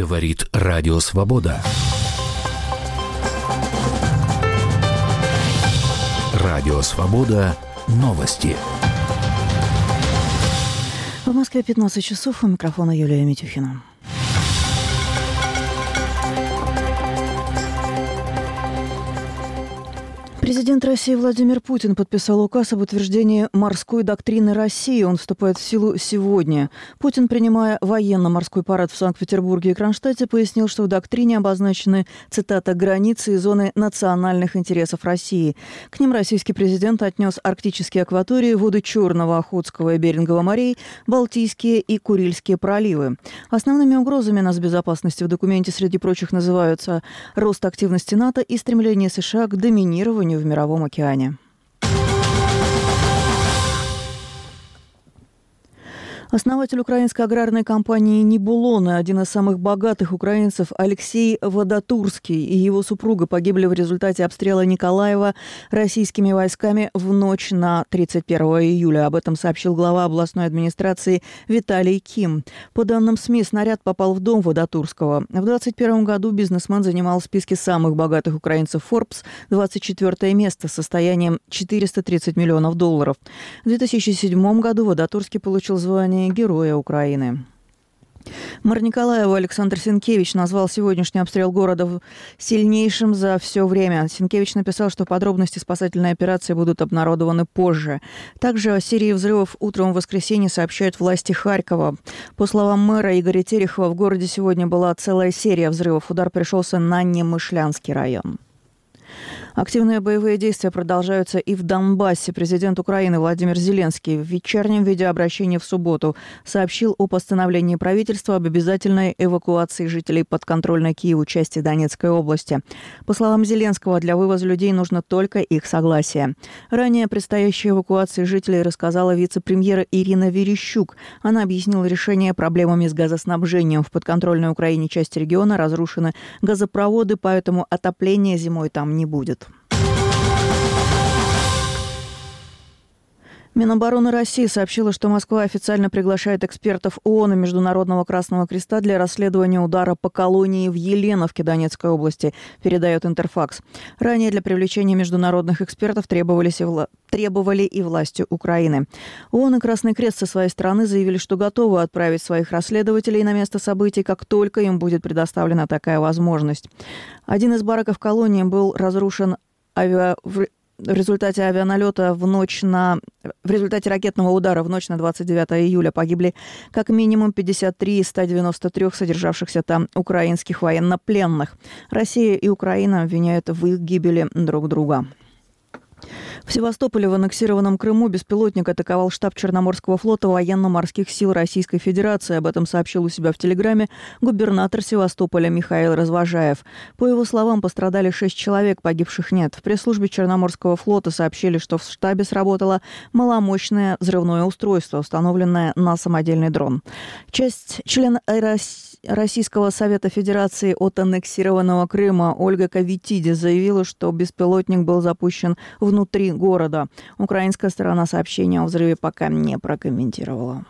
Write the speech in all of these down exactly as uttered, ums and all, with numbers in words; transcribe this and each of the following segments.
Говорит Радио Свобода. Радио Свобода. Новости. В Москве пятнадцать часов. У микрофона Юлия Митюхина. Президент России Владимир Путин подписал указ об утверждении морской доктрины России. Он вступает в силу сегодня. Путин, принимая военно-морской парад в Санкт-Петербурге и Кронштадте, пояснил, что в доктрине обозначены, цитата, «границы и зоны национальных интересов России». К ним российский президент отнес арктические акватории, воды Черного, Охотского и Берингового морей, Балтийские и Курильские проливы. Основными угрозами нацбезопасности в документе, среди прочих, называются рост активности НАТО и стремление США к доминированию в Мировом океане. Основатель украинской аграрной компании «Нибулоны», один из самых богатых украинцев Алексей Водотурский и его супруга погибли в результате обстрела Николаева российскими войсками в ночь на тридцать первое июля. Об этом сообщил глава областной администрации Виталий Ким. По данным СМИ, снаряд попал в дом Водотурского. В двадцать первом году бизнесмен занимал в списке самых богатых украинцев Forbes двадцать четвёртое место с состоянием четыреста тридцать миллионов долларов. В две тысячи седьмом году Водотурский получил звание Героя Украины. Мэр Николаева Александр Сенкевич назвал сегодняшний обстрел города сильнейшим за все время. Сенкевич написал, что подробности спасательной операции будут обнародованы позже. Также о серии взрывов утром в воскресенье сообщают власти Харькова. По словам мэра Игоря Терехова, в городе сегодня была целая серия взрывов. Удар пришелся на Немышлянский район. Активные боевые действия продолжаются и в Донбассе. Президент Украины Владимир Зеленский в вечернем видеообращении в субботу сообщил о постановлении правительства об обязательной эвакуации жителей подконтрольной Киеву части Донецкой области. По словам Зеленского, для вывоза людей нужно только их согласие. Ранее о предстоящей эвакуации жителей рассказала вице-премьер Ирина Верещук. Она объяснила решение проблемами с газоснабжением. В подконтрольной Украине части региона разрушены газопроводы, поэтому отопления зимой там не будет. Минобороны России сообщила, что Москва официально приглашает экспертов ООН и Международного Красного Креста для расследования удара по колонии в Еленовке Донецкой области, передает Интерфакс. Ранее для привлечения международных экспертов требовались и вла... требовали и власти Украины. ООН и Красный Крест со своей стороны заявили, что готовы отправить своих расследователей на место событий, как только им будет предоставлена такая возможность. Один из бараков колонии был разрушен авиа... В результате авианалета в ночь на... В результате ракетного удара в ночь на двадцать девятое июля погибли как минимум пятьдесят три из ста девяноста трёх содержавшихся там украинских военнопленных. Россия и Украина обвиняют в их гибели друг друга. В Севастополе в аннексированном Крыму беспилотник атаковал штаб Черноморского флота военно-морских сил Российской Федерации. Об этом сообщил у себя в Телеграме губернатор Севастополя Михаил Развожаев. По его словам, пострадали шесть человек, погибших нет. В пресс-службе Черноморского флота сообщили, что в штабе сработало маломощное взрывное устройство, установленное на самодельный дрон. Часть член Российского Совета Федерации от аннексированного Крыма Ольга Кавитиди заявила, что беспилотник был запущен внутри города. Украинская сторона сообщения о взрыве пока не прокомментировала.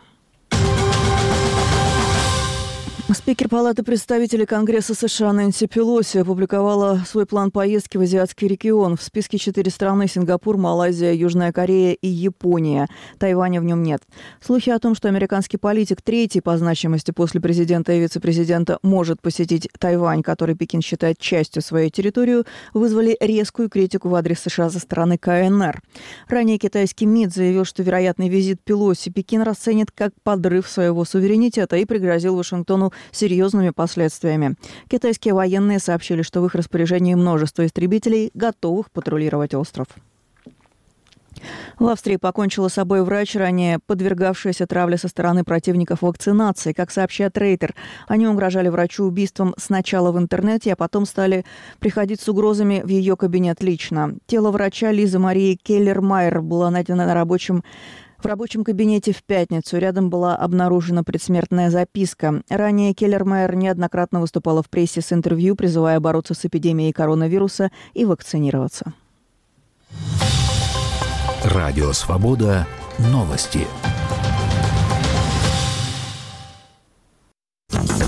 Спикер Палаты представителей Конгресса США Нэнси Пелоси опубликовала свой план поездки в азиатский регион. В списке четыре страны – Сингапур, Малайзия, Южная Корея и Япония. Тайваня в нем нет. Слухи о том, что американский политик, третий по значимости после президента и вице-президента, может посетить Тайвань, который Пекин считает частью своей территории, вызвали резкую критику в адрес США со стороны ка эн эр. Ранее китайский МИД заявил, что вероятный визит Пелоси Пекин расценит как подрыв своего суверенитета и пригрозил Вашингтону серьезными последствиями. Китайские военные сообщили, что в их распоряжении множество истребителей, готовых патрулировать остров. В Австрии покончила с собой врач, ранее подвергавшаяся травле со стороны противников вакцинации. Как сообщает Рейтер, они угрожали врачу убийством сначала в интернете, а потом стали приходить с угрозами в ее кабинет лично. Тело врача Лизы Марии Келлер-Майер было найдено на рабочем В рабочем кабинете в пятницу рядом была обнаружена предсмертная записка. Ранее Келлер-Майер неоднократно выступала в прессе с интервью, призывая бороться с эпидемией коронавируса и вакцинироваться. Радио Свобода. Новости.